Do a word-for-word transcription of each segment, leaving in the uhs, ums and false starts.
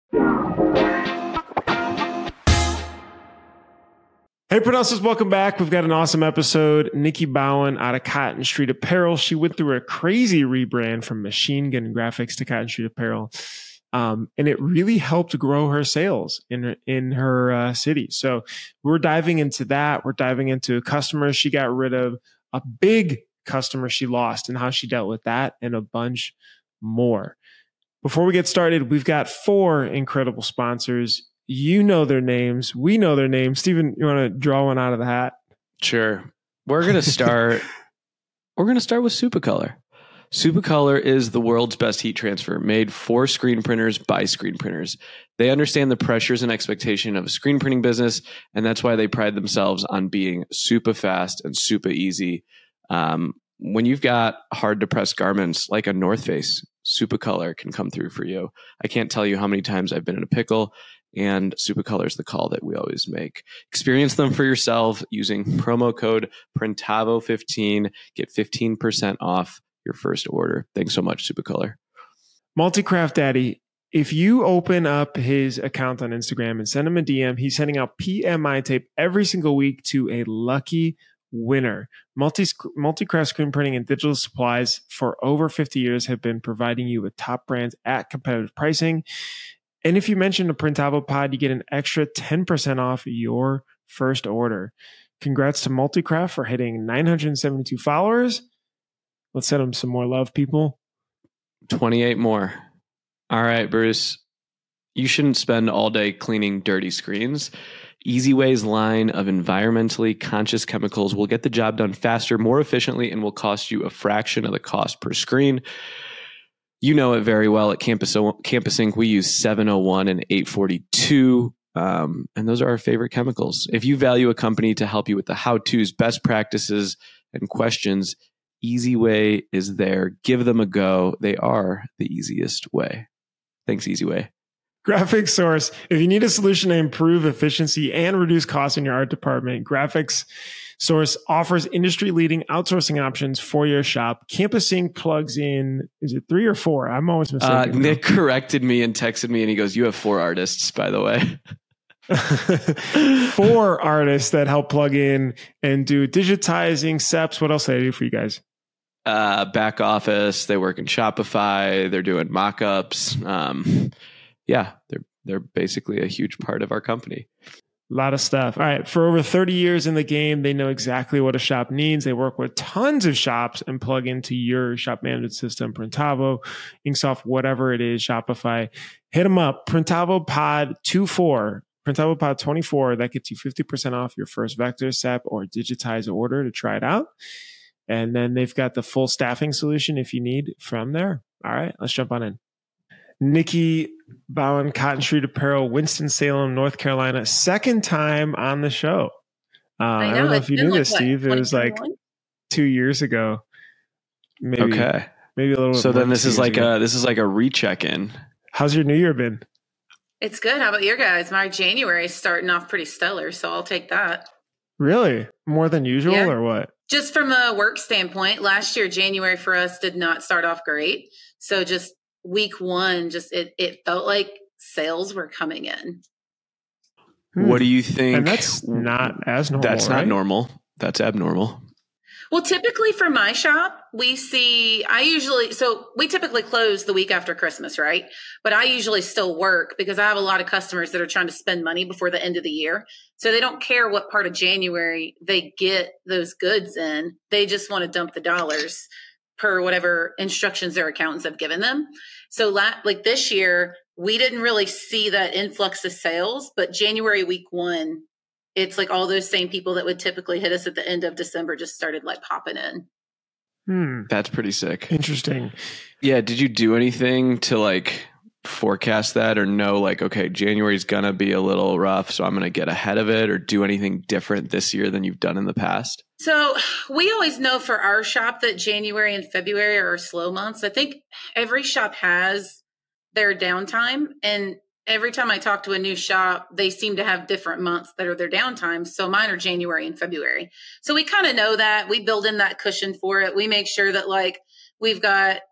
Hey, Pronouncers, welcome back. We've got an awesome episode. Nikki Bowen out of Cotton Street Apparel. She went through a crazy rebrand from Machine Gun Graphics to Cotton Street Apparel. Um, and it really helped grow her sales in her, in her uh, city. So we're diving into that. We're diving into customers she got rid of, a big customer she lost, and how she dealt with that, and a bunch more. Before we get started, we've got four incredible sponsors. You know their names. We know their names. Steven, you want to draw one out of the hat? Sure. We're going to start. we're going to start with Supacolor. Supacolor is the world's best heat transfer, made for screen printers by screen printers. They understand the pressures and expectation of a screen printing business, and that's why they pride themselves on being super fast and super easy. Um, when you've got hard to press garments like a North Face, Supacolor can come through for you. I can't tell you how many times I've been in a pickle, and Supacolor is the call that we always make. Experience them for yourself using promo code Printavo fifteen. Get fifteen percent off your first order. Thanks so much, Supacolor. Multicraft Daddy, if you open up his account on Instagram and send him a D M, he's sending out P M I tape every single week to a lucky winner. Multi Multicraft Screen Printing and Digital Supplies for over fifty years have been providing you with top brands at competitive pricing. And if you mention a Printavo pod, you get an extra ten percent off your first order. Congrats to Multicraft for hitting nine hundred seventy-two followers. Let's send them some more love, people. twenty-eight more. All right, Bruce. You shouldn't spend all day cleaning dirty screens. EasyWay's line of environmentally conscious chemicals will get the job done faster, more efficiently, and will cost you a fraction of the cost per screen. You know it very well at Campus, Campus Ink. We use seven oh one and eight forty-two, um, and those are our favorite chemicals. If you value a company to help you with the how-tos, best practices, and questions, EasyWay is there. Give them a go. They are the easiest way. Thanks, EasyWay. Graphics Source. If you need a solution to improve efficiency and reduce costs in your art department, Graphics Source offers industry-leading outsourcing options for your shop. Campus Ink plugs in, is it three or four? I'm always mistaken. Uh, Nick corrected me and texted me, and he goes, you have four artists, by the way. Four artists that help plug in and do digitizing, S E Ps. What else do they do for you guys? Uh, back office. They work in Shopify. They're doing mock-ups. Um, yeah, they're they're basically a huge part of our company. A lot of stuff. All right. For over thirty years in the game, they know exactly what a shop needs. They work with tons of shops and plug into your shop management system, Printavo, Inksoft, whatever it is, Shopify. Hit them up. Printavo Pod twenty-four. Printavo Pod twenty-four. That gets you fifty percent off your first vector, S E P, or digitize order to try it out. And then they've got the full staffing solution if you need from there. All right. Let's jump on in. Nikki Bowen, Cotton Street Apparel, Winston-Salem, North Carolina. Second time on the show. Uh, I, know, I don't know if you knew like this, what, Steve. It was like two years ago. Maybe, okay. Maybe a little. So then this is like ago. a this is like a recheck in. How's your New Year been? It's good. How about your guys? My January is starting off pretty stellar, so I'll take that. Really? More than usual, yeah. Or what? Just from a work standpoint, last year January for us did not start off great. So just week one, just it it felt like sales were coming in. What do you think? And that's not as normal. That's right? not normal. That's abnormal. Well, typically for my shop, we see, I usually, so we typically close the week after Christmas, right? But I usually still work because I have a lot of customers that are trying to spend money before the end of the year. So they don't care what part of January they get those goods in. They just want to dump the dollars per whatever instructions their accountants have given them. So like this year, we didn't really see that influx of sales, but January week one, it's like all those same people that would typically hit us at the end of December just started like popping in. Hmm. That's pretty sick. Interesting. Yeah. Did you do anything to like forecast that or know like, okay, January's going to be a little rough, so I'm going to get ahead of it, or do anything different this year than you've done in the past? So we always know for our shop that January and February are slow months. I think every shop has their downtime, and every time I talk to a new shop, they seem to have different months that are their downtime. So mine are January and February. So we kind of know that. We build in that cushion for it. We make sure that like we've got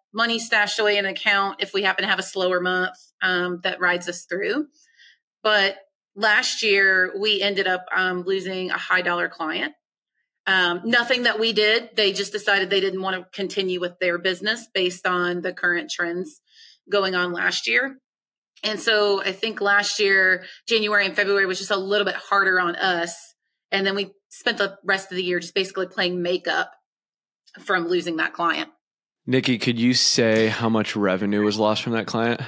money stashed away in an account if we happen to have a slower month um, that rides us through. But last year, we ended up um, losing a high dollar client. Um, nothing that we did. They just decided they didn't want to continue with their business based on the current trends going on last year. And so I think last year, January and February was just a little bit harder on us. And then we spent the rest of the year just basically playing makeup from losing that client. Nikki, could you say how much revenue was lost from that client?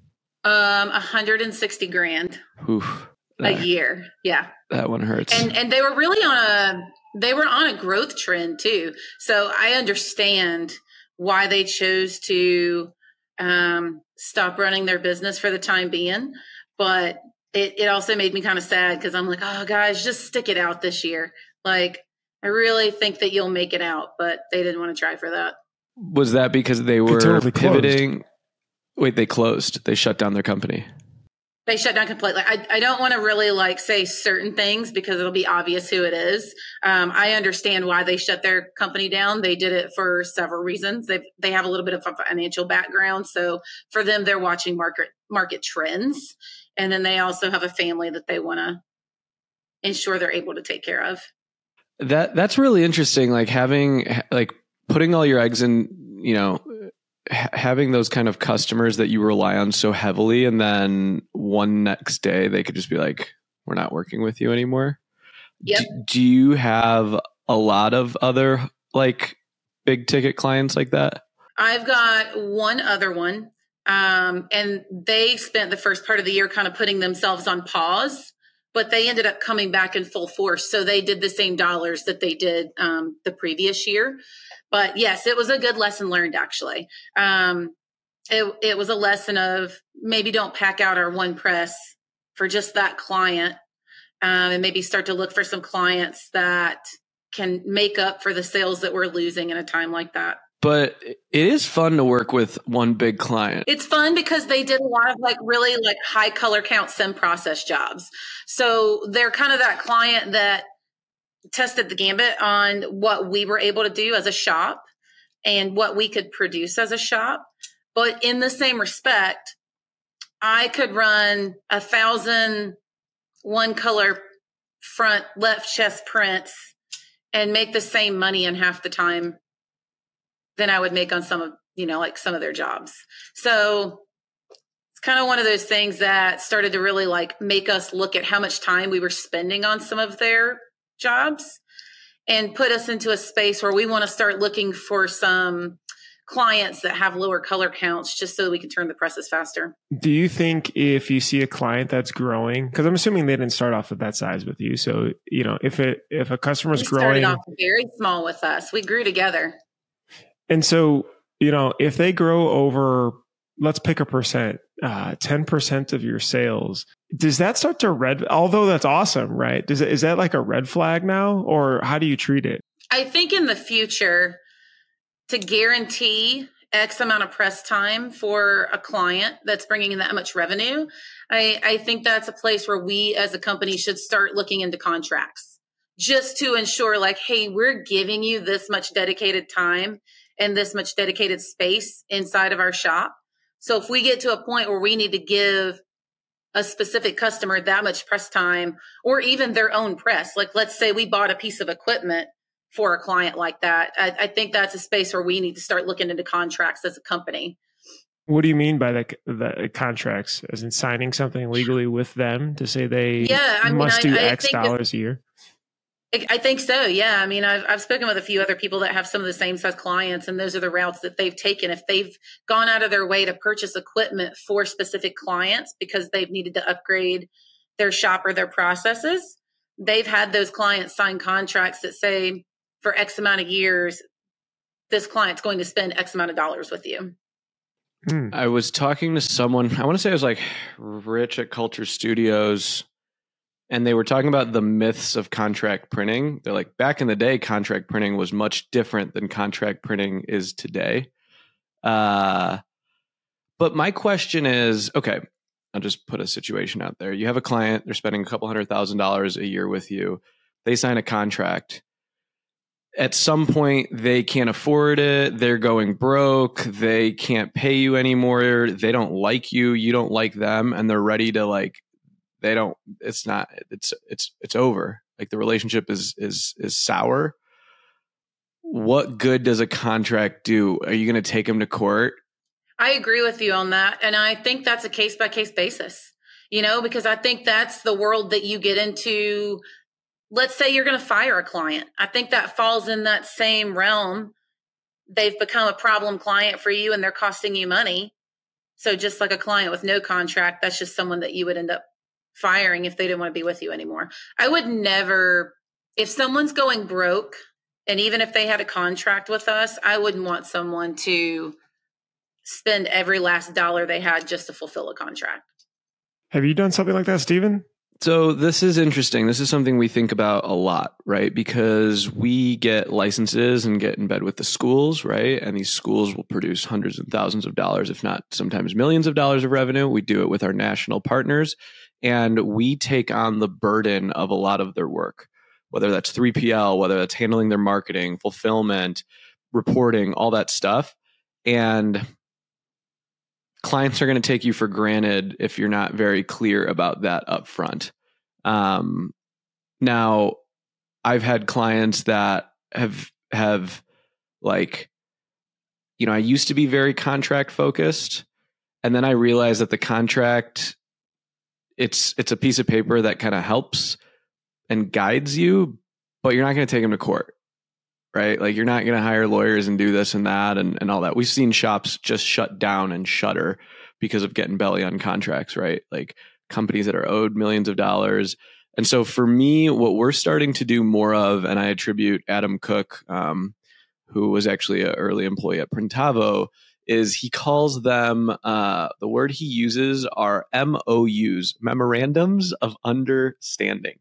Um, one hundred sixty grand Oof, a that, year. Yeah. That one hurts. And and they were really on a they were on a growth trend too. So I understand why they chose to um, stop running their business for the time being. But it, it also made me kind of sad because I'm like, oh, guys, just stick it out this year. Like, I really think that you'll make it out, but they didn't want to try for that. Was that because they were totally pivoting? closed. Wait, they closed. They shut down their company. They shut down completely. I, I don't want to really like say certain things because it'll be obvious who it is. Um, I understand why they shut their company down. They did it for several reasons. They they have a little bit of a financial background, so for them, they're watching market market trends, and then they also have a family that they want to ensure they're able to take care of. That that's really interesting. Like having like putting all your eggs in, you know. Having those kind of customers that you rely on so heavily, and then one next day they could just be like, we're not working with you anymore. Yep. Do, do you have a lot of other like big ticket clients like that? I've got one other one. Um, and they spent the first part of the year kind of putting themselves on pause, but they ended up coming back in full force. So they did the same dollars that they did um, the previous year. But yes, it was a good lesson learned, actually. Um, it, it was a lesson of maybe don't pack out our one press for just that client, um, and maybe start to look for some clients that can make up for the sales that we're losing in a time like that. But it is fun to work with one big client. It's fun because they did a lot of like really like high color count sim process jobs. So they're kind of that client that tested the gambit on what we were able to do as a shop and what we could produce as a shop. But in the same respect, I could run a thousand one color front left chest prints and make the same money in half the time than I would make on some of, you know, like some of their jobs. So it's kind of one of those things that started to really like make us look at how much time we were spending on some of their jobs and put us into a space where we want to start looking for some clients that have lower color counts just so we can turn the presses faster. Do you think if you see a client that's growing, because I'm assuming they didn't start off at that size with you. So, you know, if it, if a customer's we started growing off very small with us, we grew together. And so, you know, if they grow over, let's pick a percent, uh, ten percent of your sales, does that start to red, although that's awesome, right? Does it, is that like a red flag now, or how do you treat it? I think in the future, to guarantee X amount of press time for a client that's bringing in that much revenue, I, I think that's a place where we as a company should start looking into contracts just to ensure like, hey, we're giving you this much dedicated time and this much dedicated space inside of our shop. So if we get to a point where we need to give a specific customer that much press time or even their own press, like let's say we bought a piece of equipment for a client like that, I, I think that's a space where we need to start looking into contracts as a company. What do you mean by the, the contracts? As in signing something legally with them to say they yeah, I mean, must I, do I X think dollars a year? I think so. Yeah. I mean, I've, I've spoken with a few other people that have some of the same size clients, and those are the routes that they've taken. If they've gone out of their way to purchase equipment for specific clients because they've needed to upgrade their shop or their processes, they've had those clients sign contracts that say for X amount of years, this client's going to spend X amount of dollars with you. Hmm. I was talking to someone, I want to say it was like Rich at Culture Studios, and they were talking about the myths of contract printing. They're like, back in the day, contract printing was much different than contract printing is today. Uh, but my question is, okay, I'll just put a situation out there. You have a client, they're spending a couple hundred thousand dollars a year with you. They sign a contract. at some point they can't afford it. They're going broke. They can't pay you anymore. They don't like you. You don't like them. And they're ready to like, they don't, it's not, it's, it's, it's over. Like the relationship is, is, is sour. What good does a contract do? Are you going to take them to court? I agree with you on that. And I think that's a case by case basis, you know, because I think that's the world that you get into. Let's say you're going to fire a client. I think that falls in that same realm. They've become a problem client for you and they're costing you money. So just like a client with no contract, that's just someone that you would end up firing if they didn't want to be with you anymore. I would never, if someone's going broke, and even if they had a contract with us, I wouldn't want someone to spend every last dollar they had just to fulfill a contract. Have you done something like that, Stephen? So this is interesting. This is something we think about a lot, right? Because we get licenses and get in bed with the schools, right? And these schools will produce hundreds and thousands of dollars, if not sometimes millions of dollars of revenue. We do it with our national partners, and we take on the burden of a lot of their work, whether that's three P L, whether that's handling their marketing, fulfillment, reporting, all that stuff. And clients are going to take you for granted if you're not very clear about that up front. Um, now, I've had clients that have have like, you know, I used to be very contract focused, and then I realized that the contract, it's it's a piece of paper that kind of helps and guides you, but you're not going to take them to court. Right? Like you're not going to hire lawyers and do this and that and, and all that. We've seen shops just shut down and shutter because of getting belly on contracts, right? Like companies that are owed millions of dollars. And so for me, what we're starting to do more of, and I attribute Adam Cook, um, who was actually an early employee at Printavo, is he calls them, uh, the word he uses are M O Us, memorandums of understanding.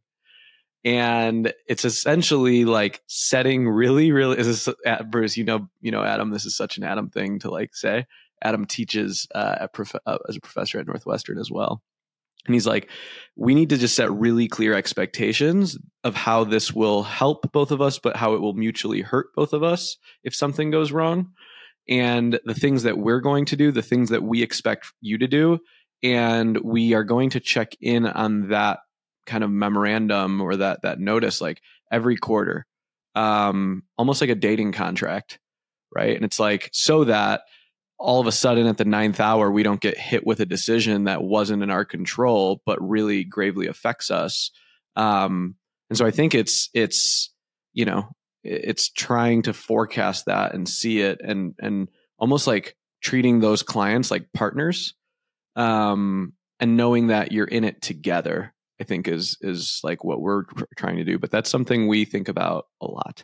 And it's essentially like setting really, really, is this, uh, Bruce, you know, you know, Adam, this is such an Adam thing to like say. Adam teaches uh, at prof- uh, as a professor at Northwestern as well. And he's like, we need to just set really clear expectations of how this will help both of us, but how it will mutually hurt both of us if something goes wrong. And the things that we're going to do, the things that we expect you to do. And we are going to check in on that kind of memorandum or that that notice like every quarter, um, almost like a dating contract, right? And it's like so that all of a sudden at the ninth hour, we don't get hit with a decision that wasn't in our control, but really gravely affects us. Um, and so I think it's it's you know it's trying to forecast that and see it and and almost like treating those clients like partners, um, and knowing that you're in it together. I think is is like what we're trying to do, but that's something we think about a lot.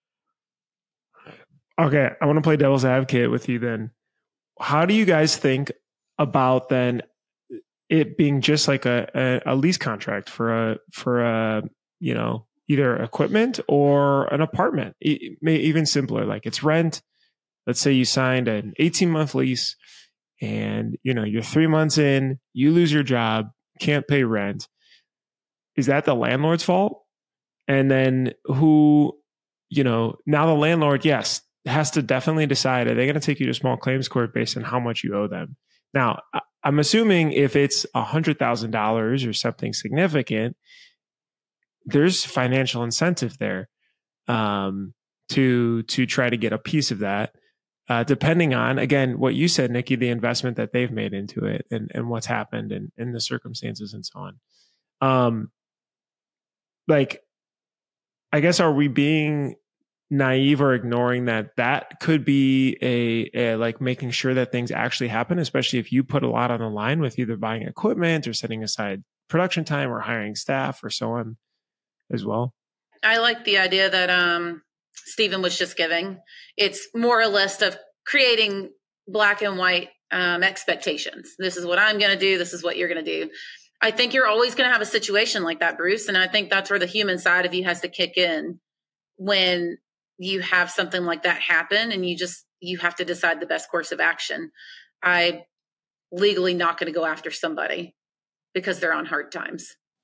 Okay, I want to play devil's advocate with you then. How do you guys think about then it being just like a, a, a lease contract for a for a you know either equipment or an apartment? It may even simpler, like it's rent. Let's say you signed an eighteen month lease, and you know you're three months in, you lose your job, can't pay rent. Is that the landlord's fault? And then who, you know, now the landlord, yes, has to definitely decide, are they going to take you to small claims court based on how much you owe them? Now, I'm assuming if it's one hundred thousand dollars or something significant, there's financial incentive there um, to to try to get a piece of that, uh, depending on, again, what you said, Nikki, the investment that they've made into it and, and what's happened and, and the circumstances and so on. Um, like, I guess, are we being naive or ignoring that that could be a, a like making sure that things actually happen, especially if you put a lot on the line with either buying equipment or setting aside production time or hiring staff or so on as well? I like the idea that um, Stephen was just giving. It's more or less of creating black and white um, expectations. This is what I'm going to do. This is what you're going to do. I think you're always going to have a situation like that, Bruce. And I think that's where the human side of you has to kick in when you have something like that happen and you just, you have to decide the best course of action. I'm legally not going to go after somebody because they're on hard times.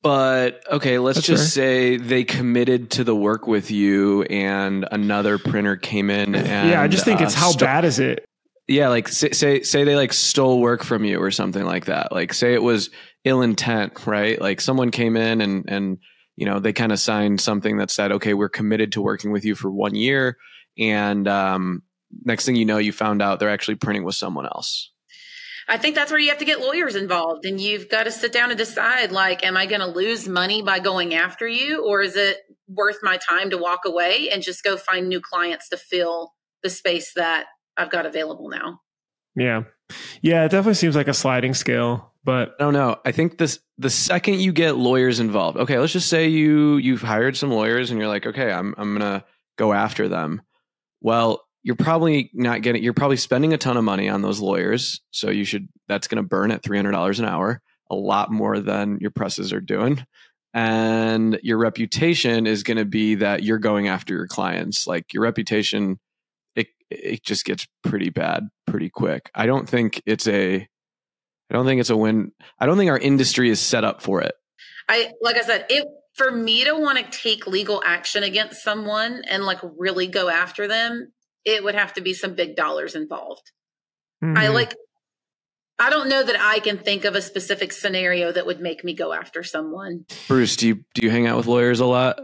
But okay, let's That's just fair. say they committed to the work with you and another printer came in and yeah, I just think uh, it's how sto- bad is it? Yeah, like say, say say they like stole work from you or something like that. Like say it was ill intent, right? Like someone came in and and you know, they kind of signed something that said, "Okay, we're committed to working with you for one year." And um next thing you know, you found out they're actually printing with someone else. I think that's where you have to get lawyers involved, and you've got to sit down and decide, like, am I going to lose money by going after you, or is it worth my time to walk away and just go find new clients to fill the space that I've got available now? Yeah. Yeah, it definitely seems like a sliding scale, but I don't know. I think this the second you get lawyers involved. Okay, let's just say you you've hired some lawyers and you're like, "Okay, I'm I'm going to go after them." Well, you're probably not getting, you're probably spending a ton of money on those lawyers. So you should, that's going to burn at three hundred dollars an hour, a lot more than your presses are doing. And your reputation is going to be that you're going after your clients. Like your reputation, it, it just gets pretty bad pretty quick. I don't think it's a, I don't think it's a win. I don't think our industry is set up for it. I, like I said, it, for me to want to take legal action against someone and like really go after them, it would have to be some big dollars involved. Mm-hmm. I like, I don't know that I can think of a specific scenario that would make me go after someone. Bruce, do you, do you hang out with lawyers a lot?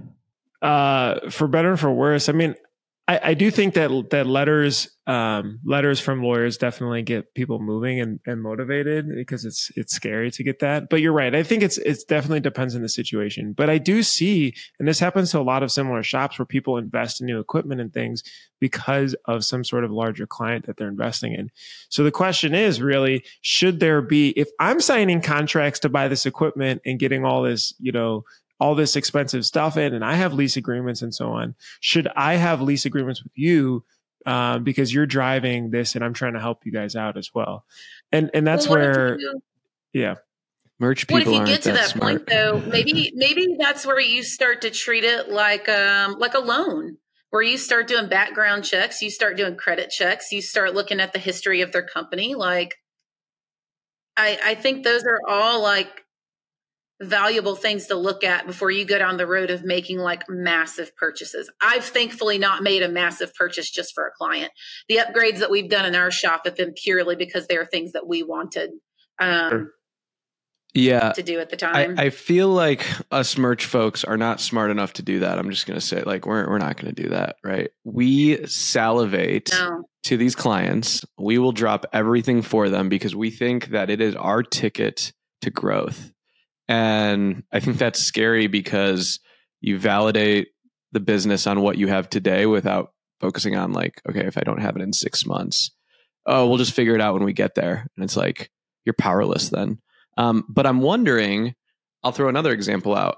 Uh, for better or for worse, I mean, I, I do think that that letters, um, letters from lawyers definitely get people moving and, and motivated, because it's it's scary to get that. But you're right. I think it's it's definitely depends on the situation. But I do see, and this happens to a lot of similar shops, where people invest in new equipment and things because of some sort of larger client that they're investing in. So the question is really, should there be, if I'm signing contracts to buy this equipment and getting all this, you know, all this expensive stuff in, and I have lease agreements and so on, should I have lease agreements with you uh, because you're driving this and I'm trying to help you guys out as well? And and that's well, where, you, yeah. Merch people what if you aren't get to that, that smart. point though? Maybe maybe that's where you start to treat it like um like a loan, where you start doing background checks, you start doing credit checks, you start looking at the history of their company. Like, I I think those are all like valuable things to look at before you go down the road of making like massive purchases. I've thankfully not made a massive purchase just for a client. The upgrades that we've done in our shop have been purely because they are things that we wanted um, Sure. yeah, to do at the time. I, I feel like us merch folks are not smart enough to do that. I'm just going to say, like, we're we're not going to do that, right? We salivate no. to these clients. We will drop everything for them because we think that it is our ticket to growth. And I think that's scary because you validate the business on what you have today without focusing on like, okay, if I don't have it in six months, oh, we'll just figure it out when we get there. And it's like, you're powerless then. Um, but I'm wondering, I'll throw another example out.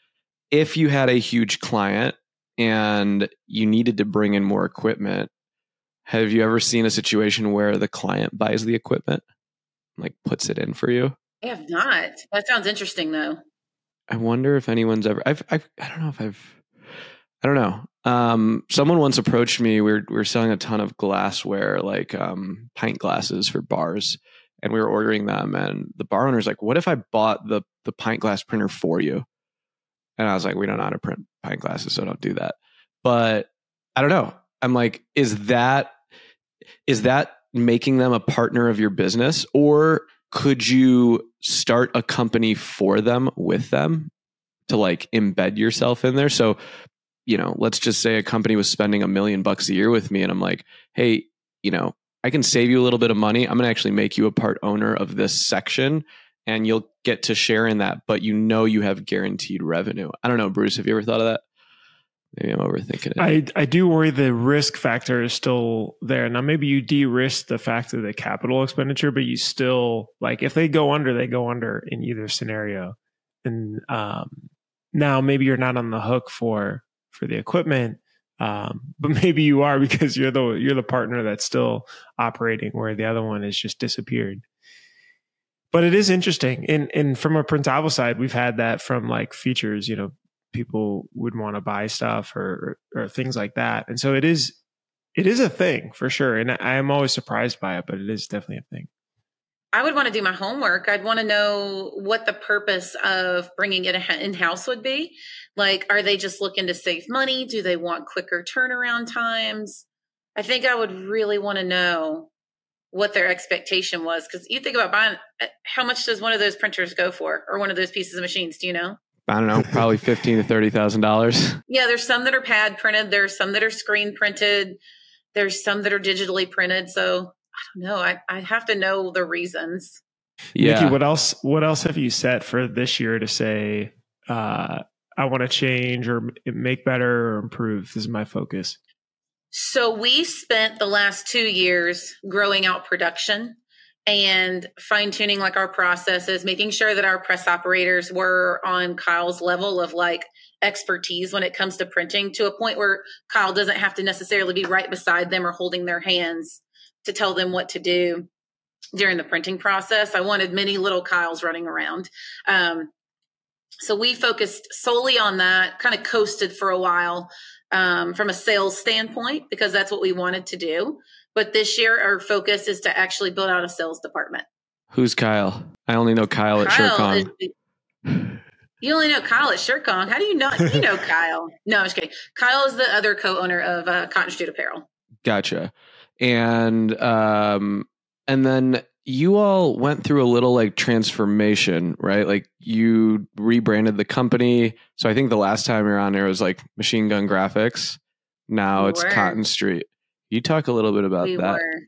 If you had a huge client and you needed to bring in more equipment, have you ever seen a situation where the client buys the equipment, like puts it in for you? I have not. That sounds interesting though. I wonder if anyone's ever, I've, I've, I don't know if I've, I don't know. Um, someone once approached me. We were, we were selling a ton of glassware, like um, pint glasses for bars, and we were ordering them. And the bar owner's like, what if I bought the, the pint glass printer for you? And I was like, we don't know how to print pint glasses, so don't do that. But I don't know. I'm like, is that, is that making them a partner of your business, or could you start a company for them with them to like embed yourself in there? So, you know, let's just say a company was spending a million bucks a year with me, and I'm like, hey, you know, I can save you a little bit of money. I'm going to actually make you a part owner of this section, and you'll get to share in that, but you know, you have guaranteed revenue. I don't know, Bruce, have you ever thought of that? Maybe I'm overthinking it. I, I do worry the risk factor is still there. Now, maybe you de-risk the fact of the capital expenditure, but you still, like, if they go under, they go under in either scenario. And um, now maybe you're not on the hook for for the equipment, um, but maybe you are because you're the you're the partner that's still operating, where the other one has just disappeared. But it is interesting. And and from a Printavo side, we've had that from like features, you know, people would want to buy stuff or, or or things like that. And so it is it is a thing for sure. And I am always surprised by it, but it is definitely a thing. I would want to do my homework. I'd want to know what the purpose of bringing it in-house would be. Like, are they just looking to save money? Do they want quicker turnaround times? I think I would really want to know what their expectation was. Because you think about buying, how much does one of those printers go for? Or one of those pieces of machines? Do you know? I don't know, probably fifteen to thirty thousand dollars. Yeah, there's some that are pad printed. There's some that are screen printed. There's some that are digitally printed. So I don't know. I I have to know the reasons. Yeah. Nikki, what else? What else have you set for this year to say? Uh, I want to change or make better or improve. This is my focus. So we spent the last two years growing out production and fine tuning like our processes, making sure that our press operators were on Kyle's level of like expertise when it comes to printing, to a point where Kyle doesn't have to necessarily be right beside them or holding their hands to tell them what to do during the printing process. I wanted many little Kyles running around. Um, so we focused solely on that, kind of coasted for a while um, from a sales standpoint, because that's what we wanted to do. But this year, our focus is to actually build out a sales department. Who's Kyle? I only know Kyle, Kyle at SureCon. Is, you only know Kyle at SureCon. How do you not? You know Kyle. No, I'm just kidding. Kyle is the other co-owner of uh, Cotton Street Apparel. Gotcha. And um, and then you all went through a little like transformation, right? Like you rebranded the company. So I think the last time you were on there was like Machine Gun Graphics. Now We it's were. Cotton Street. You talk a little bit about We that. were.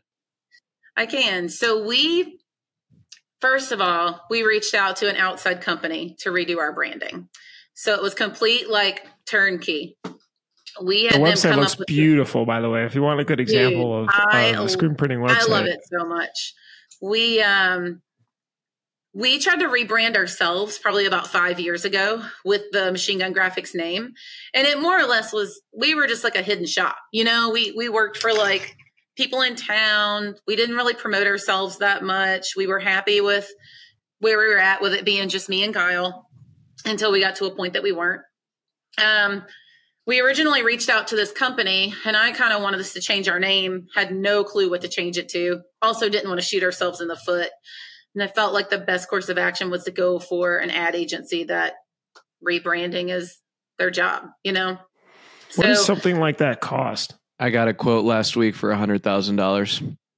I can. So we, first of all, we reached out to an outside company to redo our branding. So it was complete like turnkey. We had The them website come looks up with beautiful, by the way. If you want a good example Dude, of, I of a screen printing website. I love it so much. We um we tried to rebrand ourselves probably about five years ago with the Machine Gun Graphics name. And it more or less was, we were just like a hidden shop. You know, we we worked for like people in town. We didn't really promote ourselves that much. We were happy with where we were at with it being just me and Kyle until we got to a point that we weren't. Um We originally reached out to this company, and I kind of wanted us to change our name, had no clue what to change it to. Also didn't want to shoot ourselves in the foot. And I felt like the best course of action was to go for an ad agency that rebranding is their job, you know? What So does something like that cost? I got a quote last week for one hundred thousand dollars.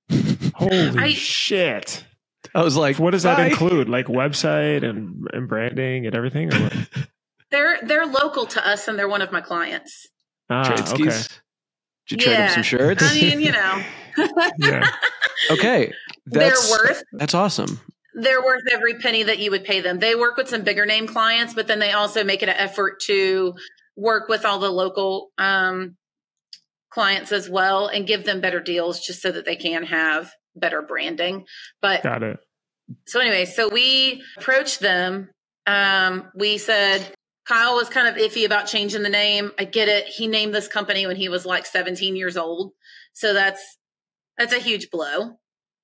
Holy I- shit. I was like, What does that "Bye." include? Like website and, and branding and everything? Or what? they're they're local to us, and they're one of my clients. Ah, Trade okay. skis? Did you trade him Yeah. some shirts? I mean, you know, Yeah. Okay. they're That's, worth that's awesome. they're worth every penny that you would pay them. They work with some bigger name clients, but then they also make it an effort to work with all the local um, clients as well and give them better deals just so that they can have better branding. But Got it. so anyway, so we approached them. Um, we said, Kyle was kind of iffy about changing the name. I get it. He named this company when he was like seventeen years old. So that's, that's a huge blow.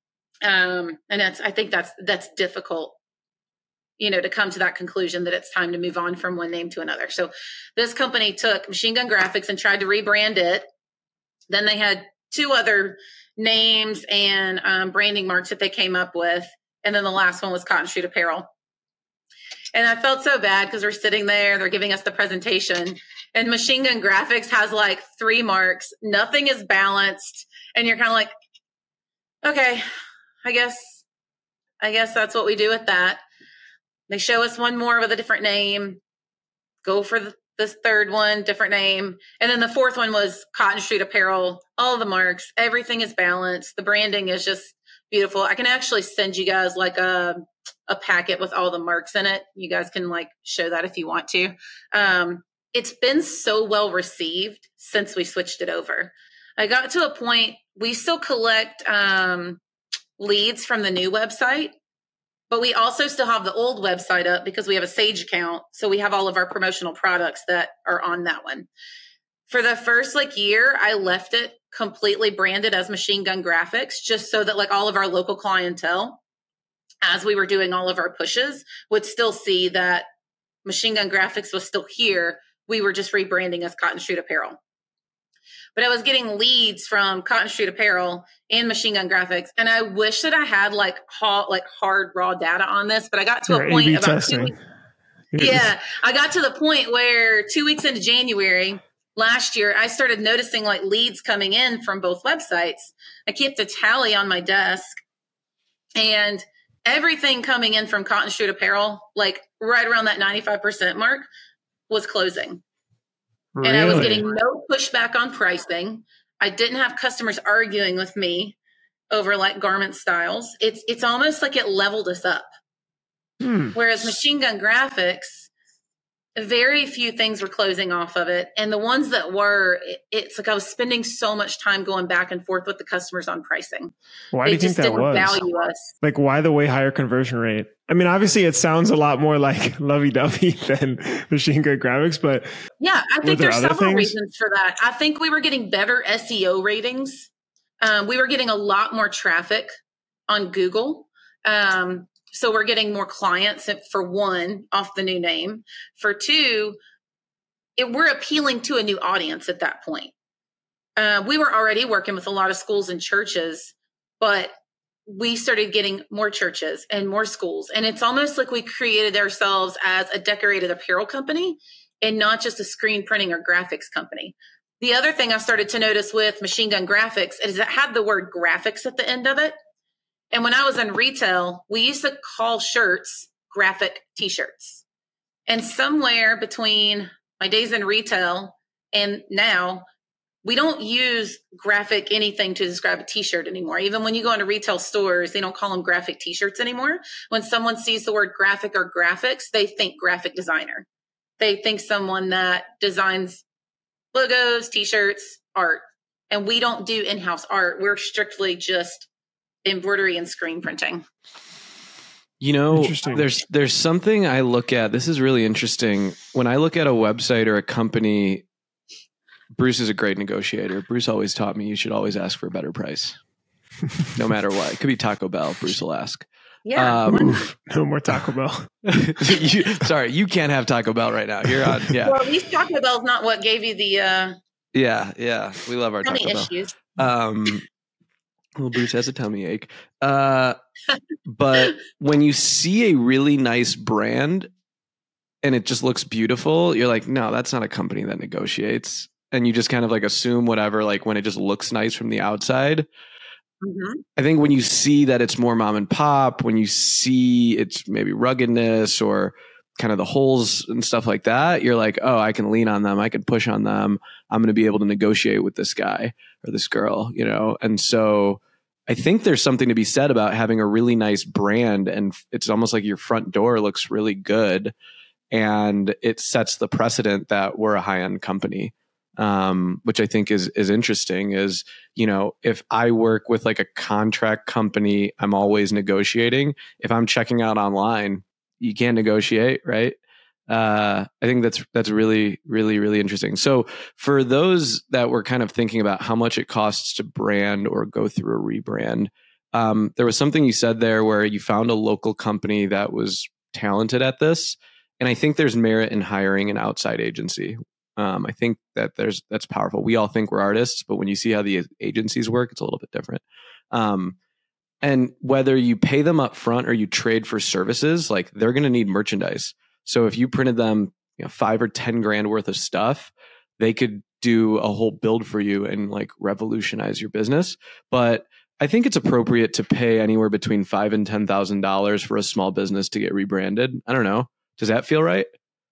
Um, and that's, I think that's, that's difficult, you know, to come to that conclusion that it's time to move on from one name to another. So this company took Machine Gun Graphics and tried to rebrand it. Then they had two other names and um, branding marks that they came up with. And then the last one was Cotton Street Apparel. And I felt so bad because we're sitting there, they're giving us the presentation, and Machine Gun Graphics has like three marks. Nothing is balanced. And you're kind of like, okay, I guess, I guess that's what we do with that. They show us one more with a different name, go for the, this third one, different name. And then the fourth one was Cotton Street Apparel, all the marks, everything is balanced. The branding is just beautiful. I can actually send you guys like a, a packet with all the marks in it. You guys can like show that if you want to. Um, it's been so well received since we switched it over. I got to a point, we still collect um, leads from the new website, but we also still have the old website up because we have a Sage account. So we have all of our promotional products that are on that one. For the first like year, I left it completely branded as Machine Gun Graphics, just so that like all of our local clientele, as we were doing all of our pushes, would still see that Machine Gun Graphics was still here. We were just rebranding as Cotton Street Apparel. but I was getting leads from Cotton Street Apparel and Machine Gun Graphics. And I wish that I had like hot, like hard raw data on this, but I got to Or a point A B about testing. two weeks. Yeah. I got to the point where two weeks into January last year, I started noticing like leads coming in from both websites. I kept a tally on my desk, and everything coming in from Cotton Street Apparel, like right around that ninety-five percent mark, was closing. Really? And I was getting no pushback on pricing. I didn't have customers arguing with me over like garment styles. It's it's almost like it leveled us up. Hmm. Whereas Machine Gun Graphics, very few things were closing off of it. And the ones that were, it, it's like I was spending so much time going back and forth with the customers on pricing. Why they do you think just that didn't was? value us. Like, why the way higher conversion rate? I mean, obviously, it sounds a lot more like lovey-dovey than Machine Gun Graphics, but yeah, I think there there's other several things? reasons for that. I think we were getting better S E O ratings. Um, we were getting a lot more traffic on Google. Um, so we're getting more clients, for one, off the new name. For two, it, we're appealing to a new audience at that point. Uh, we were already working with a lot of schools and churches, but we started getting more churches and more schools. And it's almost like we created ourselves as a decorated apparel company and not just a screen printing or graphics company. The other thing I started to notice with Machine Gun Graphics is it had the word graphics at the end of it. And when I was in retail, we used to call shirts graphic t-shirts. And somewhere between my days in retail and now, we don't use graphic anything to describe a t-shirt anymore. Even when you go into retail stores, they don't call them graphic t-shirts anymore. When someone sees the word graphic or graphics, they think graphic designer. They think someone that designs logos, t-shirts, art. And we don't do in-house art. We're strictly just embroidery and screen printing. You know, Interesting. there's there's something I look at. This is really interesting. When I look at a website or a company, Bruce is a great negotiator. Bruce always taught me you should always ask for a better price, no matter what. It could be Taco Bell. Bruce will ask. Yeah. Um, Oof, no more Taco Bell. you, sorry, you can't have Taco Bell right now. You're on. Yeah, well, at least Taco Bell's not what gave you the uh, yeah, yeah. We love our tummy Taco Bell. issues. Um, well, Bruce has a tummy ache. Uh, but when you see a really nice brand and it just looks beautiful, you're like, no, that's not a company that negotiates. And you just kind of like assume whatever, like when it just looks nice from the outside. Mm-hmm. I think when you see that it's more mom and pop, when you see it's maybe ruggedness or kind of the holes and stuff like that, you're like, oh, I can lean on them. I can push on them. I'm going to be able to negotiate with this guy or this girl, you know? And so I think there's something to be said about having a really nice brand, and it's almost like your front door looks really good and it sets the precedent that we're a high-end company. Um, which I think is is interesting is, you know, if I work with like a contract company, I'm always negotiating. If I'm checking out online, you can't negotiate, right? Uh, I think that's that's really, really, really interesting. So for those that were kind of thinking about how much it costs to brand or go through a rebrand, um, there was something you said there where you found a local company that was talented at this. And I think there's merit in hiring an outside agency. Um, I think that there's that's powerful. We all think we're artists, but when you see how the agencies work, it's a little bit different. Um, and whether you pay them up front or you trade for services, like they're going to need merchandise. So if you printed them, you know, five or ten grand worth of stuff, they could do a whole build for you and like revolutionize your business. But I think it's appropriate to pay anywhere between five and ten thousand dollars for a small business to get rebranded. I don't know. Does that feel right?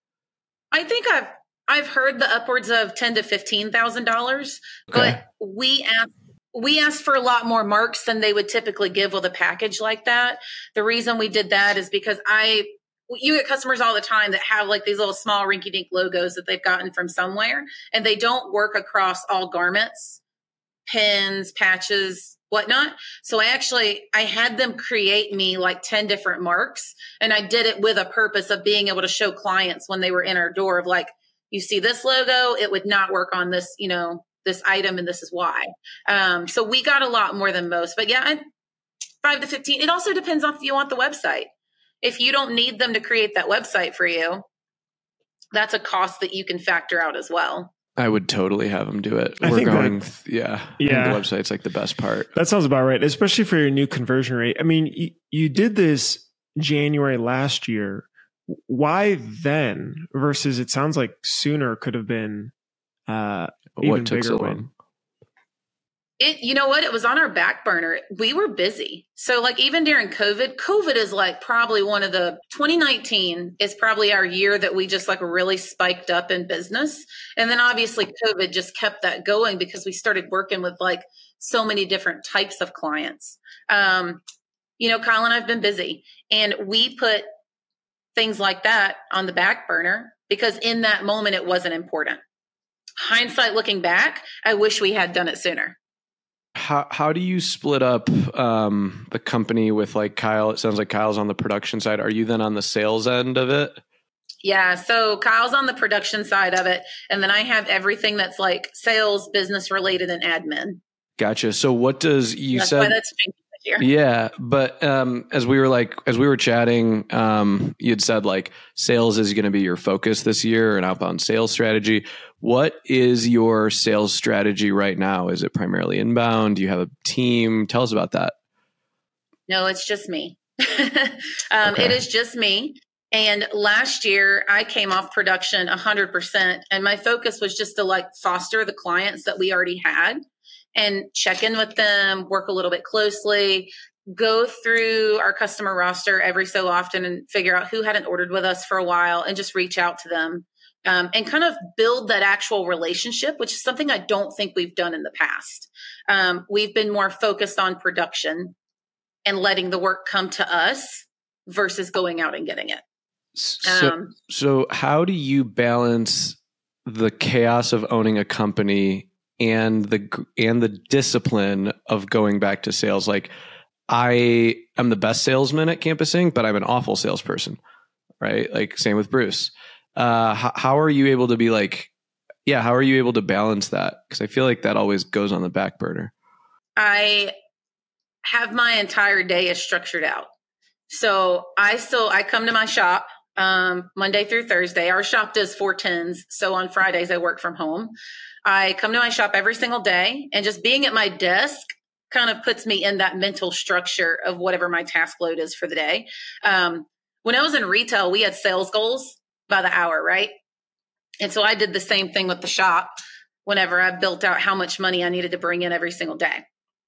I think I've I've heard the upwards of ten to fifteen thousand dollars, Okay. but we asked we asked for a lot more marks than they would typically give with a package like that. The reason we did that is because I you get customers all the time that have like these little small rinky dink logos that they've gotten from somewhere, and they don't work across all garments, pins, patches, whatnot. So I actually, I had them create me like ten different marks, and I did it with a purpose of being able to show clients when they were in our door of like, you see this logo, it would not work on this, you know, this item, and this is why. Um, so we got a lot more than most, but yeah, I, five to fifteen. It also depends on if you want the website. If you don't need them to create that website for you, that's a cost that you can factor out as well. I would totally have them do it. I We're think going, that, yeah. yeah. I think the website's like the best part. That sounds about right, especially for your new conversion rate. I mean, you, you did this January last year. Why then versus it sounds like sooner could have been uh, even what took bigger so win? long? It, you know what? It was on our back burner. We were busy. So like even during COVID, COVID is like probably one of the twenty nineteen is probably our year that we just like really spiked up in business. And then obviously COVID just kept that going because we started working with like so many different types of clients. Um, you know, Kyle and I've been busy and we put things like that on the back burner because in that moment, it wasn't important. Hindsight looking back, I wish we had done it sooner. How how do you split up um, the company with like Kyle? It sounds like Kyle's on the production side. Are you then on the sales end of it? Yeah. So Kyle's on the production side of it. And then I have everything that's like sales, business related, and admin. Gotcha. So what does you that's said? Why that's changing this year. Yeah. But um, as we were like, as we were chatting, um, you'd said like sales is going to be your focus this year, an outbound sales strategy. What is your sales strategy right now? Is it primarily inbound? Do you have a team? Tell us about that. No, it's just me. um, Okay. It is just me. And last year I came off production a hundred percent. And my focus was just to like foster the clients that we already had and check in with them, work a little bit closely, go through our customer roster every so often and figure out who hadn't ordered with us for a while and just reach out to them. Um, and kind of build that actual relationship, which is something I don't think we've done in the past. Um, we've been more focused on production and letting the work come to us versus going out and getting it. So, Um, so how do you balance the chaos of owning a company and the and the discipline of going back to sales? Like, I am the best salesman at campusing, but I'm an awful salesperson, right? Like, same with Bruce. Uh, how, how are you able to be like, yeah, how are you able to balance that? Because I feel like that always goes on the back burner. I have my entire day is structured out. So I still, I come to my shop um, Monday through Thursday. Our shop does four tens. So on Fridays, I work from home. I come to my shop every single day and just being at my desk kind of puts me in that mental structure of whatever my task load is for the day. Um, when I was in retail, we had sales goals by the hour, right? And so I did the same thing with the shop whenever I built out how much money I needed to bring in every single day.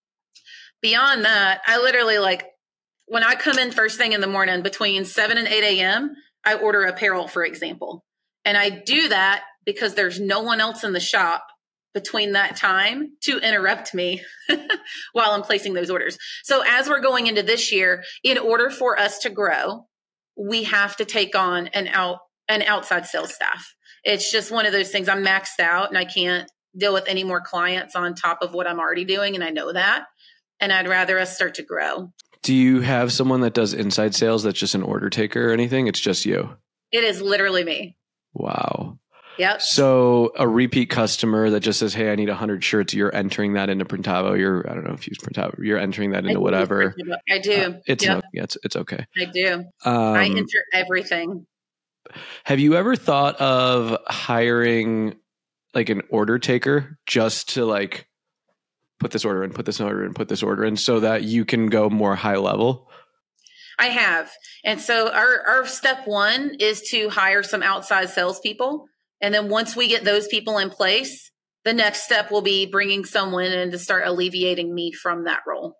Beyond that, I literally like, when I come in first thing in the morning between seven and eight a.m., I order apparel, for example. And I do that because there's no one else in the shop between that time to interrupt me while I'm placing those orders. So as we're going into this year, in order for us to grow, we have to take on an out an outside sales staff. It's just one of those things. I'm maxed out and I can't deal with any more clients on top of what I'm already doing. And I know that. And I'd rather us start to grow. Do you have someone that does inside sales that's just an order taker or anything? It's just you. It is literally me. Wow. Yep. So a repeat customer that just says, hey, I need one hundred shirts. You're entering that into Printavo. You're, I don't know if you use Printavo. You're entering that into I whatever. Do. I do. Uh, it's, yep. no, yeah, it's, it's okay. I do. Um, I enter everything. Have you ever thought of hiring like an order taker just to like put this order in, put this order in, put this order in so that you can go more high level? I have. And so our, our step one is to hire some outside salespeople. And then once we get those people in place, the next step will be bringing someone in to start alleviating me from that role.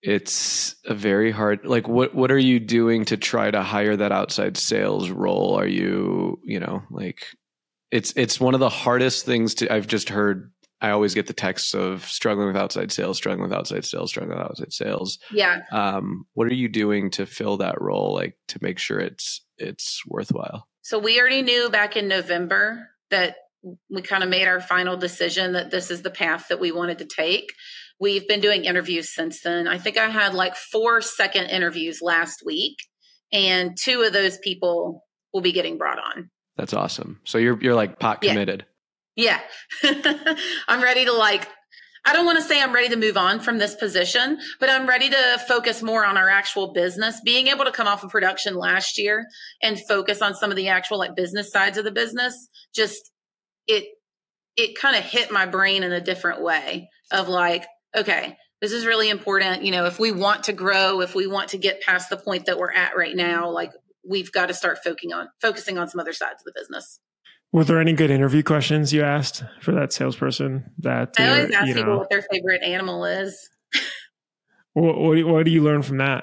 It's a very hard, like what, what are you doing to try to hire that outside sales role? Are you, you know, like it's, it's one of the hardest things to, I've just heard. I always get the texts of struggling with outside sales, struggling with outside sales, struggling with outside sales. Yeah. Um, what are you doing to fill that role? Like to make sure it's, it's worthwhile? So we already knew back in November that we kind of made our final decision that this is the path that we wanted to take. We've been doing interviews since then. I think I had like four second interviews last week, and two of those people will be getting brought on. That's awesome. So you're you're like pot committed. Yeah. yeah. I'm ready to like, I don't want to say I'm ready to move on from this position, but I'm ready to focus more on our actual business. Being able to come off of production last year and focus on some of the actual like business sides of the business, just it it kind of hit my brain in a different way of like, okay, this is really important. You know, if we want to grow, if we want to get past the point that we're at right now, like we've got to start focusing on focusing on some other sides of the business. Were there any good interview questions you asked for that salesperson? That I always ask you know, people what their favorite animal is. what, what, what do you learn from that?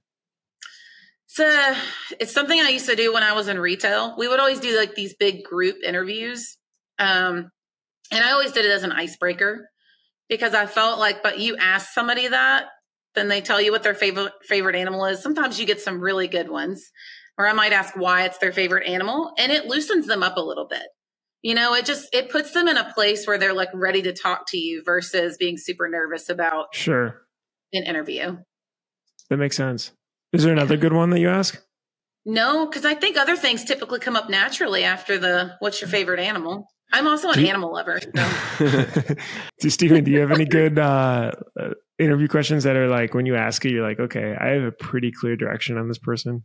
So it's something I used to do when I was in retail. We would always do like these big group interviews. Um, and I always did it as an icebreaker because I felt like, but you ask somebody that, then they tell you what their favorite favorite animal is. Sometimes you get some really good ones, or I might ask why it's their favorite animal, and it loosens them up a little bit. You know, it just, it puts them in a place where they're like ready to talk to you versus being super nervous about sure an interview. That makes sense. Is there another good one that you ask? No, because I think other things typically come up naturally after the what's your favorite animal? I'm also an do you, animal lover. So. do Stephen, do you have any good uh, interview questions that are like when you ask it, you're like, okay, I have a pretty clear direction on this person?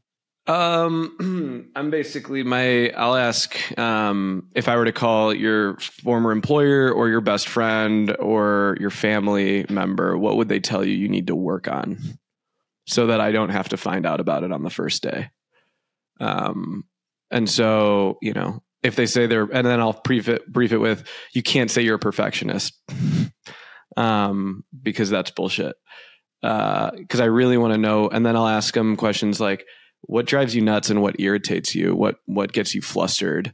Um, I'm basically my, I'll ask, um, if I were to call your former employer or your best friend or your family member, what would they tell you you need to work on so that I don't have to find out about it on the first day? Um, and so, you know, if they say they're, and then I'll brief it, brief it with, you can't say you're a perfectionist, um, because that's bullshit. Uh, cause I really want to know. And then I'll ask them questions like, what drives you nuts and what irritates you? What, what gets you flustered?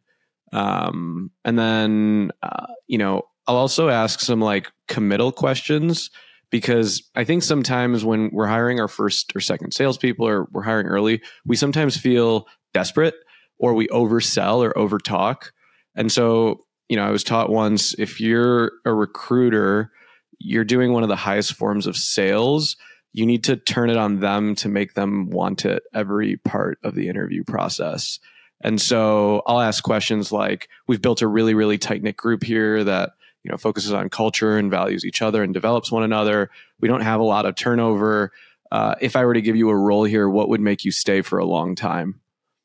Um, and then, uh, you know, I'll also ask some like committal questions, because I think sometimes when we're hiring our first or second salespeople or we're hiring early, we sometimes feel desperate or we oversell or overtalk. And so, you know, I was taught once, if you're a recruiter, you're doing one of the highest forms of sales, you need to turn it on them to make them want it every part of the interview process. And so I'll ask questions like, we've built a really, really tight-knit group here that, you know, focuses on culture and values each other and develops one another. We don't have a lot of turnover. Uh, if I were to give you a role here, what would make you stay for a long time?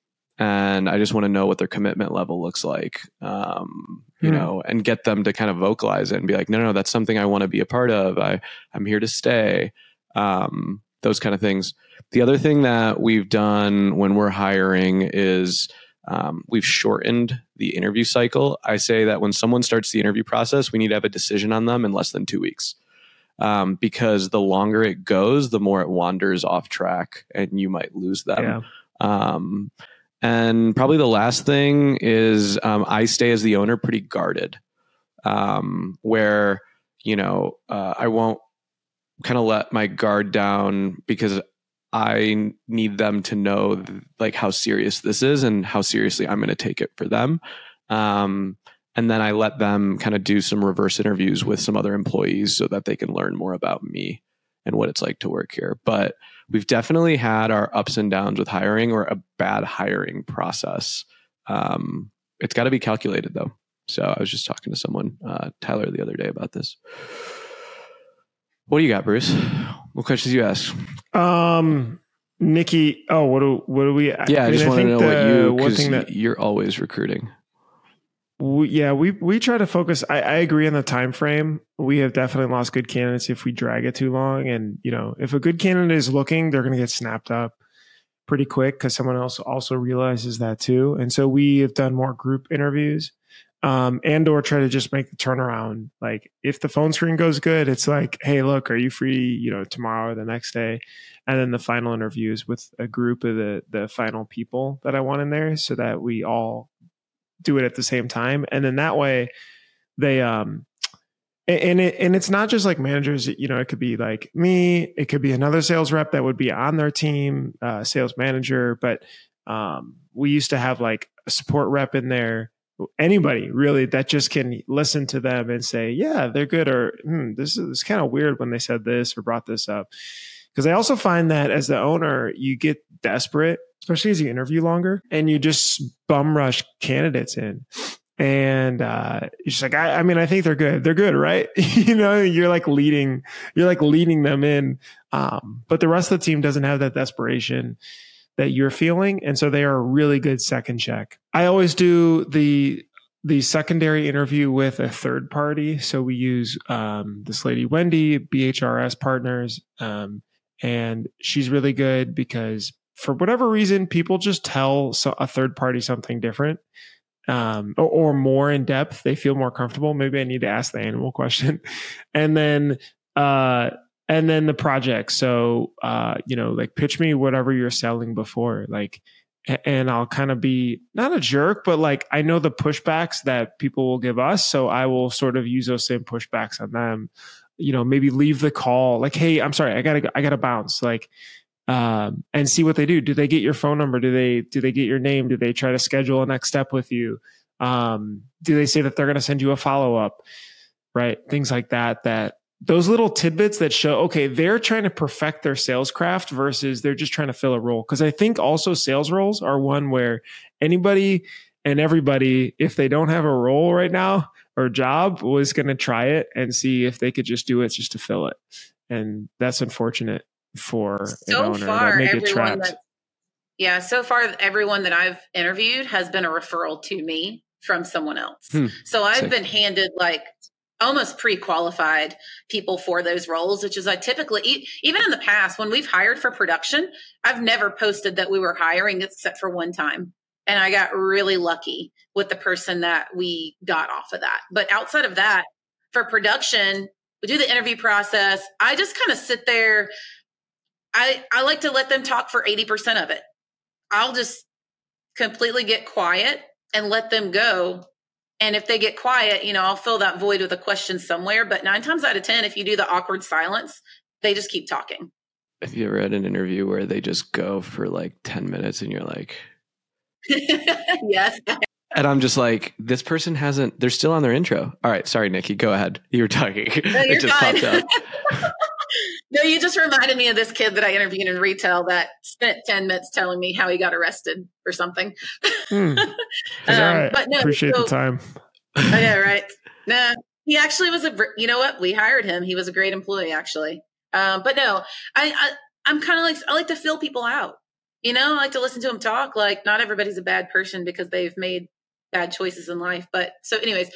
And I just want to know what their commitment level looks like, um, you hmm. know, and get them to kind of vocalize it and be like, no, no, that's something I want to be a part of. I, I'm here to stay. Um, those kind of things. The other thing that we've done when we're hiring is um, we've shortened the interview cycle. I say that when someone starts the interview process, we need to have a decision on them in less than two weeks. Um, because the longer it goes, the more it wanders off track and you might lose them. Yeah. Um, and probably the last thing is um, I stay as the owner pretty guarded, um, where, you know, uh, I won't kind of let my guard down because I need them to know like how serious this is and how seriously I'm going to take it for them. Um, and then I let them kind of do some reverse interviews with some other employees so that they can learn more about me and what it's like to work here. But we've definitely had our ups and downs with hiring or a bad hiring process. Um, it's got to be calculated though. So I was just talking to someone, uh, Tyler, the other day about this. What do you got, Bruce? What questions you ask? Um, Nikki. Oh, what do what do we? Yeah, I, I mean, just want to know what you because that, you're always recruiting. We, yeah, we we try to focus. I, I agree on the time frame. We have definitely lost good candidates if we drag it too long. And you know, if a good candidate is looking, they're going to get snapped up pretty quick because someone else also realizes that too. And so we have done more group interviews. Um, and or try to just make the turnaround. Like if the phone screen goes good, it's like, hey, look, are you free, you know, tomorrow or the next day? And then the final interviews with a group of the, the final people that I want in there so that we all do it at the same time. And then that way they, um, and it, and it's not just like managers, you know, it could be like me, it could be another sales rep that would be on their team, uh, sales manager. But, um, we used to have like a support rep in there. Anybody really that just can listen to them and say, yeah, they're good. Or hmm, this is kind of weird when they said this or brought this up. Because I also find that as the owner, you get desperate, especially as you interview longer and you just bum rush candidates in. And uh, you're just like, I, I mean, I think they're good. They're good, right? you know, you're like leading, you're like leading them in. Um, but the rest of the team doesn't have that desperation that you're feeling. And so they are a really good second check. I always do the the secondary interview with a third party. So we use um, this lady, Wendy, B H R S Partners. Um, and she's really good because for whatever reason, people just tell so, a third party something different. Um, or, or more in depth. They feel more comfortable. Maybe I need to ask the animal question. And then, uh, and then the project. So, uh, you know, like pitch me whatever you're selling before, like, and I'll kind of be not a jerk, but like, I know the pushbacks that people will give us. So I will sort of use those same pushbacks on them, you know, maybe leave the call like, hey, I'm sorry, I gotta, I gotta bounce. Like, Um, and see what they do. Do they get your phone number? Do they, do they get your name? Do they try to schedule a next step with you? Um, do they say that they're going to send you a follow-up, right? Things like that, that those little tidbits that show, okay, they're trying to perfect their sales craft versus they're just trying to fill a role. Cause I think also sales roles are one where anybody and everybody, if they don't have a role right now or job, was going to try it and see if they could just do it just to fill it. And that's unfortunate for so an owner far, that may get everyone trapped. that, yeah, so far everyone that I've interviewed has been a referral to me from someone else. Hmm. So I've Sick. been handed like almost pre-qualified people for those roles, which is I typically, e- even in the past when we've hired for production, I've never posted that we were hiring except for one time. And I got really lucky with the person that we got off of that. But outside of that, for production, we do the interview process. I just kind of sit there. I, I like to let them talk for eighty percent of it. I'll just completely get quiet and let them go. And if they get quiet, you know, I'll fill that void with a question somewhere. But nine times out of ten, if you do the awkward silence, they just keep talking. Have you ever had an interview where they just go for like ten minutes and you're like, yes. and I'm just like, this person hasn't, they're still on their intro. All right. Sorry, Nikki, go ahead. You were talking. No, it just fine. popped up. No, you just reminded me of this kid that I interviewed in retail that spent ten minutes telling me how he got arrested or something. Hmm. um, All right. But no, Appreciate so, the time. Okay, right. Nah, he actually was a, you know what? We hired him. He was a great employee, actually. Um, but no, I, I I'm kind of like, I like to fill people out. You know, I like to listen to them talk. Like, not everybody's a bad person because they've made bad choices in life. But so anyways,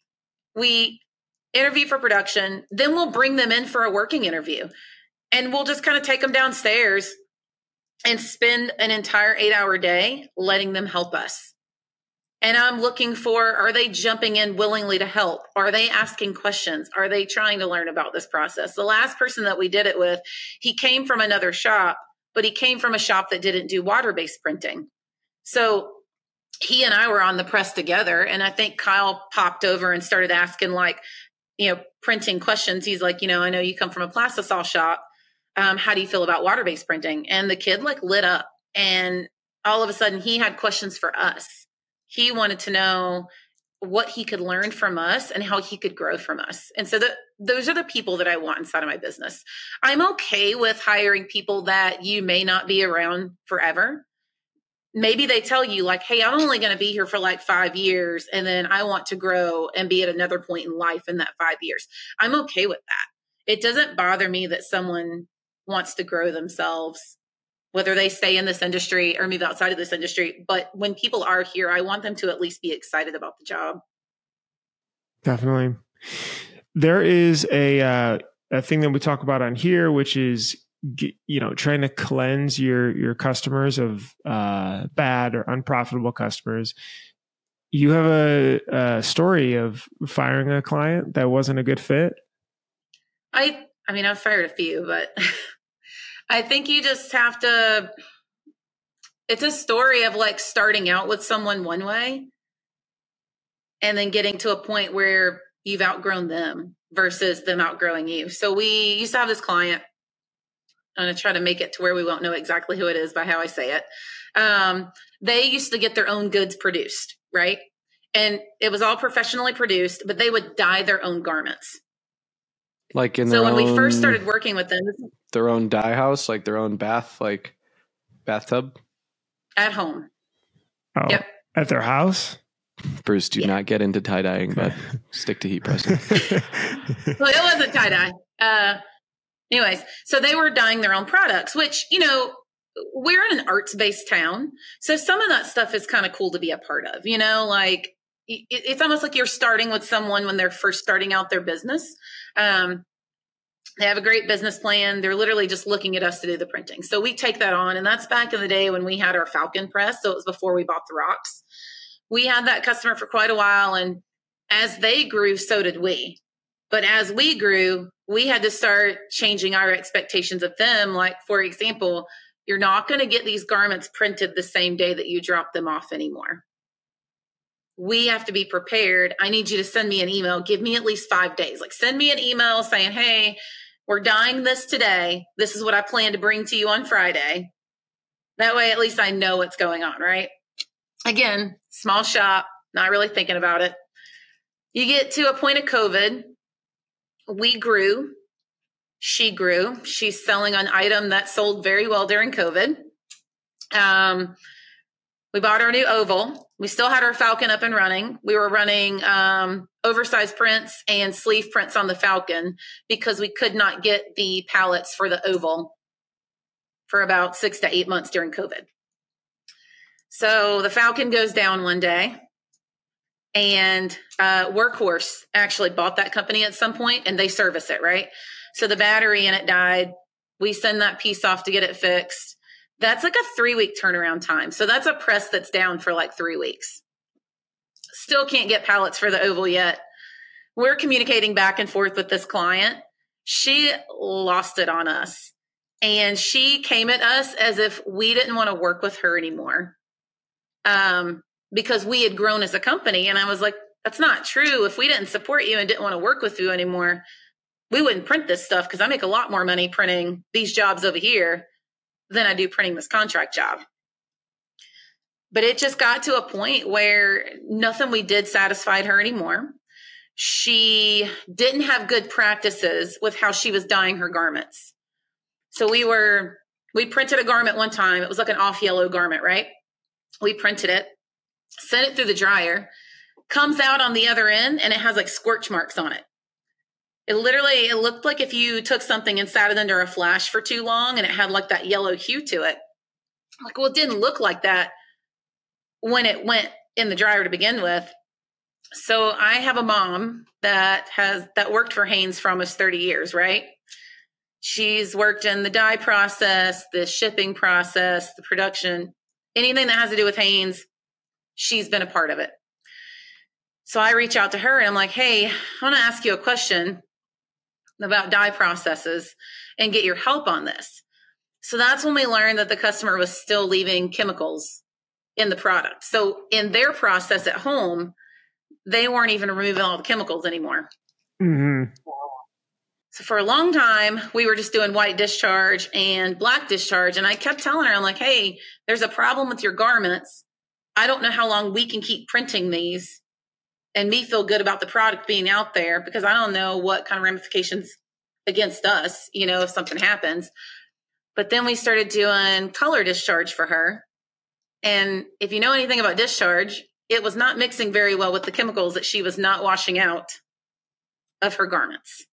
we interview for production, then we'll bring them in for a working interview and we'll just kind of take them downstairs and spend an entire eight hour day letting them help us. And I'm looking for, are they jumping in willingly to help? Are they asking questions? Are they trying to learn about this process? The last person that we did it with, he came from another shop, but he came from a shop that didn't do water-based printing. So he and I were on the press together. And I think Kyle popped over and started asking like, you know, printing questions. He's like, you know, I know you come from a plastisol shop. Um, how do you feel about water-based printing? And the kid like lit up and all of a sudden he had questions for us. He wanted to know what he could learn from us and how he could grow from us. And so the, those are the people that I want inside of my business. I'm okay with hiring people that you may not be around forever. Maybe they tell you like, hey, I'm only going to be here for like five years. And then I want to grow and be at another point in life in that five years. I'm okay with that. It doesn't bother me that someone wants to grow themselves, whether they stay in this industry or move outside of this industry. But when people are here, I want them to at least be excited about the job. Definitely. There is a, uh, a thing that we talk about on here, which is, you know, trying to cleanse your, your customers of uh, bad or unprofitable customers. You have a, a story of firing a client that wasn't a good fit. I, I mean, I've fired a few, but I think you just have to, it's a story of like starting out with someone one way and then getting to a point where you've outgrown them versus them outgrowing you. So we used to have this client. I'm going to try to make it to where we won't know exactly who it is by how I say it. Um, they used to get their own goods produced, right? And it was all professionally produced, but they would dye their own garments. Like in so their when own, we first started working with them, their own dye house, like their own bath, like bathtub at home. Oh, yep. At their house? Bruce, do yeah. not get into tie dyeing, but stick to heat pressing. Well, it wasn't tie dye. Uh, anyways, so they were dyeing their own products, which, you know, we're in an arts based town. So some of that stuff is kind of cool to be a part of, you know, like it's almost like you're starting with someone when they're first starting out their business. Um, they have a great business plan. They're literally just looking at us to do the printing. So we take that on. And that's back in the day when we had our Falcon press. So it was before we bought the rocks. We had that customer for quite a while. And as they grew, so did we. But as we grew, we had to start changing our expectations of them. Like, for example, you're not going to get these garments printed the same day that you drop them off anymore. We have to be prepared. I need you to send me an email. Give me at least five days. Like, send me an email saying, hey, we're dyeing this today. This is what I plan to bring to you on Friday. That way, at least I know what's going on, right? Again, small shop, not really thinking about it. You get to a point of COVID. We grew. She grew. She's selling an item that sold very well during COVID. Um, we bought our new oval. We still had our Falcon up and running. We were running um, oversized prints and sleeve prints on the Falcon because we could not get the pallets for the oval for about six to eight months during COVID. So the Falcon goes down one day, and uh, Workhorse actually bought that company at some point, and they service it, right? So the battery in it died. We send that piece off to get it fixed. That's like a three week turnaround time. So that's a press that's down for like three weeks. Still can't get pallets for the oval yet. We're communicating back and forth with this client. She lost it on us. And she came at us as if we didn't want to work with her anymore. Um, because we had grown as a company. And I was like, that's not true. If we didn't support you and didn't want to work with you anymore, we wouldn't print this stuff, because I make a lot more money printing these jobs over here than I do printing this contract job. But it just got to a point where nothing we did satisfied her anymore. She didn't have good practices with how she was dyeing her garments. So we were, we printed a garment one time. It was like an off yellow garment, right? We printed it, sent it through the dryer, comes out on the other end, and it has like scorch marks on it. It literally, it looked like if you took something and sat it under a flash for too long and it had like that yellow hue to it. Like, well, it didn't look like that when it went in the dryer to begin with. So I have a mom that has, that worked for Hanes for almost thirty years, right? She's worked in the dye process, the shipping process, the production, anything that has to do with Hanes, she's been a part of it. So I reach out to her and I'm like, hey, I want to ask you a question about dye processes and get your help on this. So that's when we learned that the customer was still leaving chemicals in the product. So in their process at home, they weren't even removing all the chemicals anymore. Mm-hmm. So for a long time, we were just doing white discharge and black discharge. And I kept telling her, I'm like, hey, there's a problem with your garments. I don't know how long we can keep printing these and me feel good about the product being out there, because I don't know what kind of ramifications against us, you know, if something happens. But then we started doing color discharge for her. And if you know anything about discharge, it was not mixing very well with the chemicals that she was not washing out of her garments.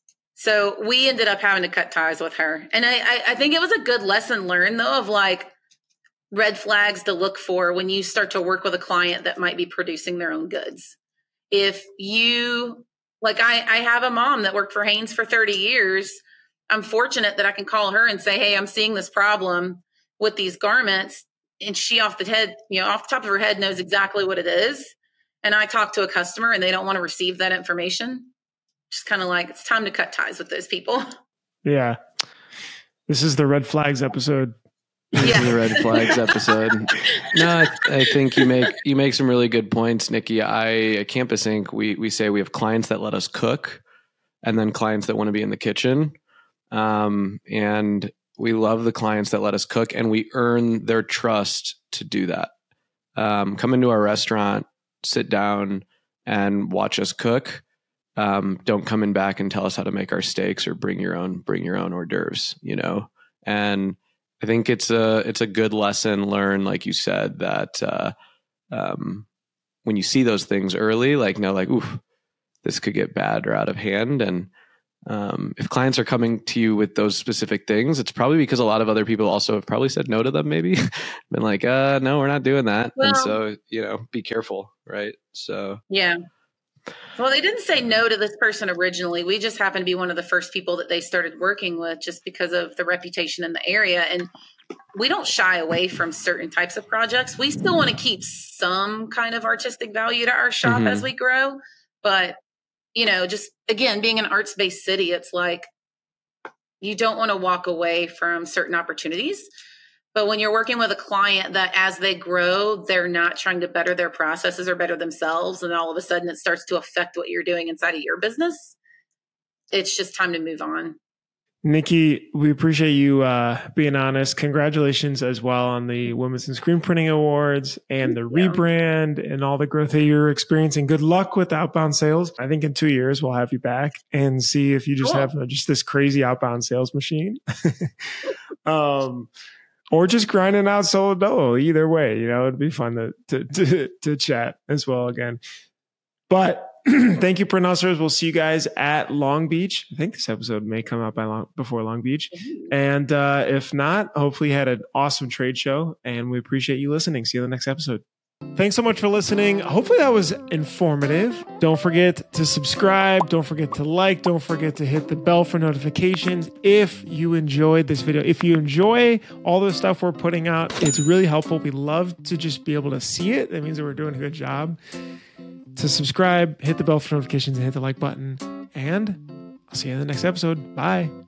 So we ended up having to cut ties with her. And I, I, I think it was a good lesson learned, though, of like red flags to look for when you start to work with a client that might be producing their own goods. If you, like I, I have a mom that worked for Hanes for thirty years. I'm fortunate that I can call her and say, hey, I'm seeing this problem with these garments. And she off the head, you know, off the top of her head knows exactly what it is. And I talk to a customer and they don't want to receive that information. Just kind of like, it's time to cut ties with those people. Yeah. This is the red flags episode. Yeah. The red flags episode. No, I, I think you make you make some really good points, Nikki. I at Campus Ink, we we say we have clients that let us cook, and then clients that want to be in the kitchen. Um, and we love the clients that let us cook, and we earn their trust to do that. Um, come into our restaurant, sit down, and watch us cook. Um, don't come in back and tell us how to make our steaks, or bring your own bring your own hors d'oeuvres. You know, and I think it's a it's a good lesson learned, like you said, that uh, um, when you see those things early, like, no, like, oof, this could get bad or out of hand. And Um, if clients are coming to you with those specific things, it's probably because a lot of other people also have probably said no to them, maybe been like, uh, no, we're not doing that. Well, and so, you know, be careful. Right. So, yeah. Well, they didn't say no to this person originally. We just happened to be one of the first people that they started working with just because of the reputation in the area. And we don't shy away from certain types of projects. We still want to keep some kind of artistic value to our shop mm-hmm. as we grow. But, you know, just again, being an arts-based city, it's like you don't want to walk away from certain opportunities. But when you're working with a client that as they grow, they're not trying to better their processes or better themselves, and all of a sudden it starts to affect what you're doing inside of your business, it's just time to move on. Nikki, we appreciate you uh, being honest. Congratulations as well on the Women's in Screen Printing Awards and the yeah. rebrand and all the growth that you're experiencing. Good luck with outbound sales. I think in two years we'll have you back and see if you just cool. have uh, just this crazy outbound sales machine. um, or just grinding out solo dolo. Either way, you know, it'd be fun to to to, to chat as well again. But thank you, print hustlers. We'll see you guys at Long Beach. I think this episode may come out by long, before Long Beach. And uh, if not, hopefully you had an awesome trade show, and we appreciate you listening. See you in the next episode. Thanks so much for listening. Hopefully that was informative. Don't forget to subscribe. Don't forget to like. Don't forget to hit the bell for notifications if you enjoyed this video. If you enjoy all the stuff we're putting out, it's really helpful. We love to just be able to see it. That means that we're doing a good job. To subscribe, hit the bell for notifications, and hit the like button. And I'll see you in the next episode. Bye.